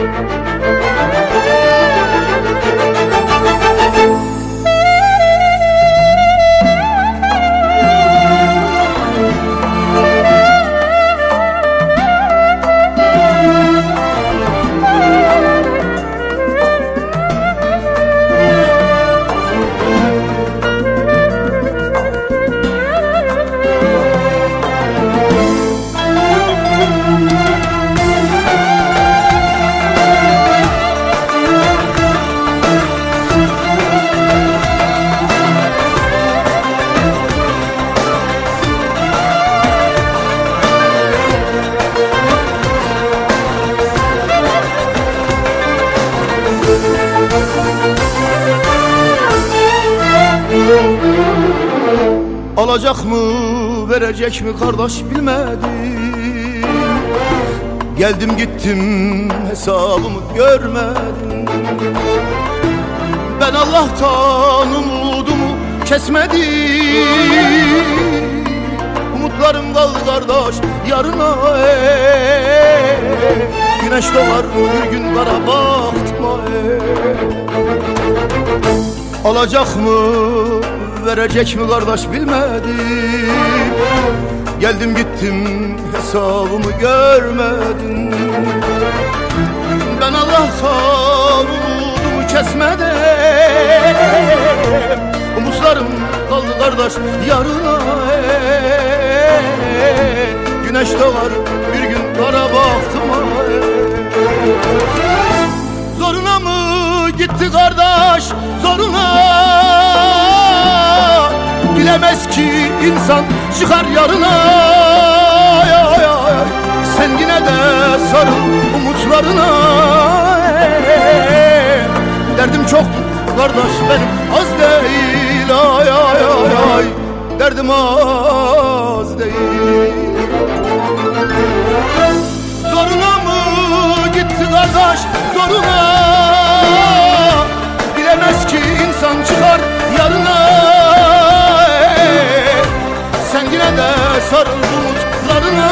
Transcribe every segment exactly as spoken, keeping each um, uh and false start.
Alacak mı, verecek mi kardeş bilmedim. Geldim gittim, hesabımı görmedim. Ben Allah'tan umudumu kesmedim. Umutlarım kaldı kardeş yarına. Ey. Güneş doğar bir gün kara baktıma. Alacak mı, verecek mi kardeş bilmedim. Geldim gittim, hesabımı görmedim. Ben Allah'tan umudumu kesmedim. Umutlarım kaldı kardeş yarına. Güneş doğar bir gün kara baktıma. Zoruna mı gitti kardeş, zoruna? Bilemez ki insan çıkar yarına. Ay, ay, ay. Sen yine de sarıl umutlarına. Derdim çoktur kardeş benim az değil. Ay ay ay ay. Derdim az değil. Zoruna mı gitti kardeş, zoruna? Bilemez ki insan çıkar yarına. Sen yine de sarıl umutlarına.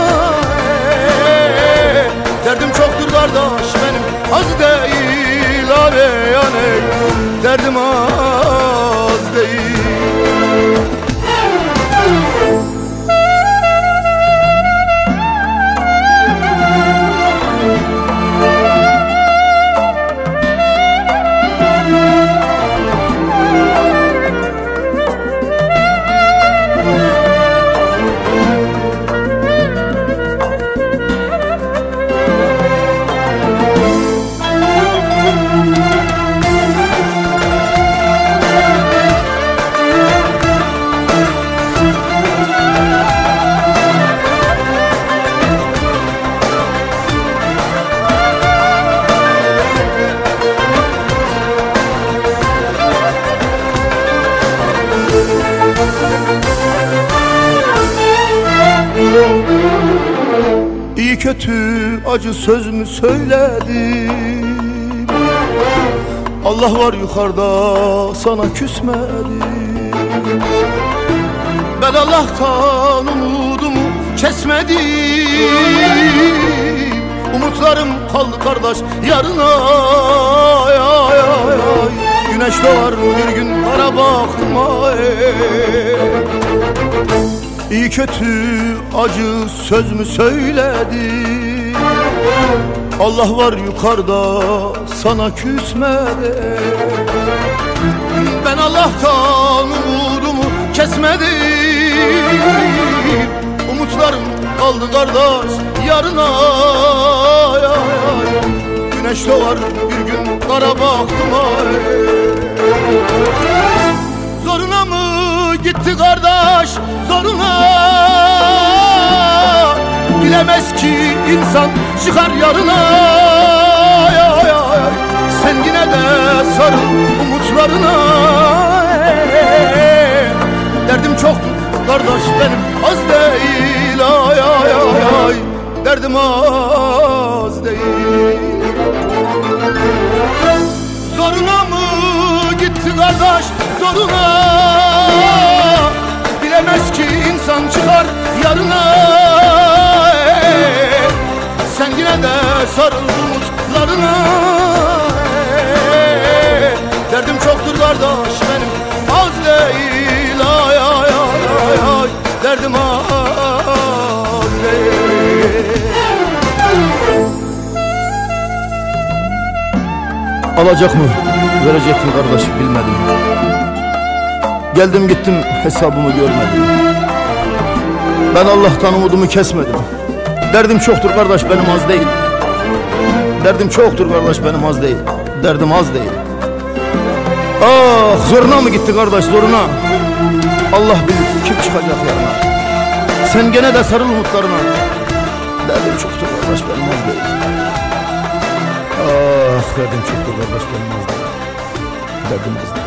Derdim çoktur kardeş benim az değil. Abi yani derdim az değil. İyi kötü acı söz mü söyledim? Allah var yukarıda sana küsmedim. Ben Allah'tan umudumu kesmedim. Umutlarım kaldı kardeş yarına. Ay, ay, ay, ay. Güneş doğar bir gün kara baktım ay. İyi kötü acı söz mü söyledim? Allah var yukarıda sana küsmedi. Ben Allah'tan umudumu kesmedim. Umutlarım kaldı kardeş yarına. Ay, ay, ay. Güneş doğar bir gün kara baktım ay. Zoruna mı gitti kardeş, zoruna? Bilemez ki insan çıkar yarına. Ay, ay, ay. Sen yine de sarıl umutlarına. Derdim çoktur kardeş benim az değil. Ay, ay, ay, ay. Derdim az değil. Zoruna mı gitti kardeş, zoruna? Bilemez ki insan çıkar yarına. Sen yine de sarıl umutlarına. umutlarına. Derdim çoktur kardeş benim, az değil. Ay ay ay ay ay, derdim az değil. Alacak mı, verecek mi kardeş bilmedim. Geldim gittim, hesabımı görmedim. Ben Allah'tan umudumu kesmedim. Derdim çoktur kardeş benim, az değil. Derdim çoktur kardeş benim, az değil. Derdim az değil. Ah, zoruna mı gitti kardeş, zoruna? Allah bilir kim çıkacak yarına. Sen gene de sarıl umutlarına. Derdim çoktur kardeş benim, az değil. Ah, derdim çoktur kardeş benim, az değil. Derdim az değil.